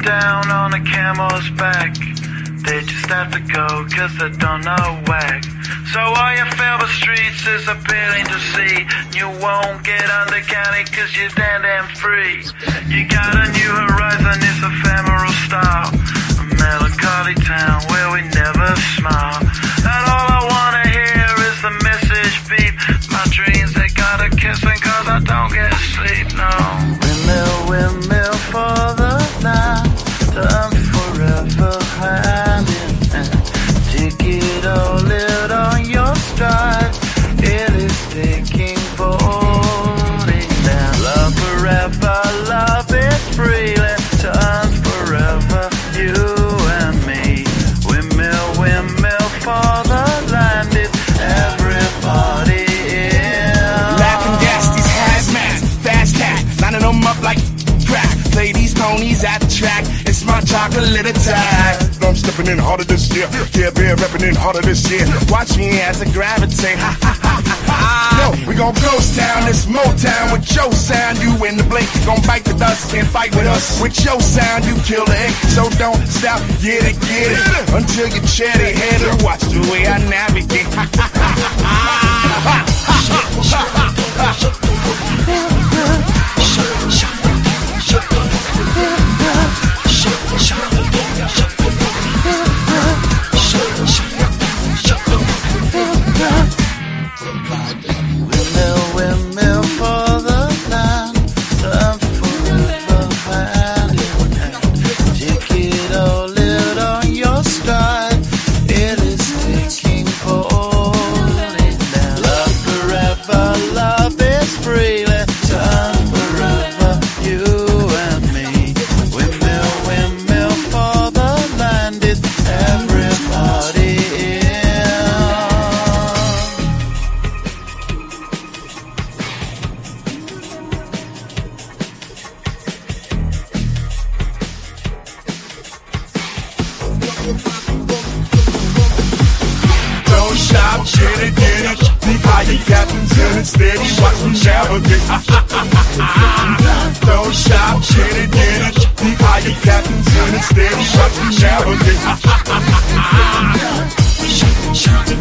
down on a camel's back. They just have to go cause they don't know whack. So all your favorite streets is appealing to see. You won't get undercounted cause you're damn free. You got a new horizon, it's ephemeral style. A melancholy town where we never smile. And all I wanna hear is the message beep. My dreams, they gotta kiss me cause I don't get sleep, no. Windmill, windmill for the night. Done forever hand in hand. Take it all out on your stride. It is taking falling down. Love forever, love is freely. Turn forever, you and me. Windmill, windmill for the land. It's everybody in. Laughing gas, these hazmats, fast cat, lining them up like crack. Play these ponies at the track. It's my chocolate attack. I'm stepping in harder this year. Yeah, been repping in harder this year. Watch me as I gravitate. Ha ha ha ha. Yo, we gon' ghost town, this Motown with your sound. You in the blink, gon' bite the dust, can't fight with us. With your sound, you kill the ink, so don't stop, get it, until you cherry headed. Watch the way I navigate. Ha ha ha ha ha. Windmill, windmill for the land. Turn forever hand in hand. Take it all out on your stride. It is taking falling down. Love forever, love is freely. Turn forever, you and me. Windmill, windmill for the land. It's everybody in. Don't stop, get it. Be higher captains and it's steady. Watch me navigate. Don't stop, get it. Be higher captains and it's steady. Watch me navigate.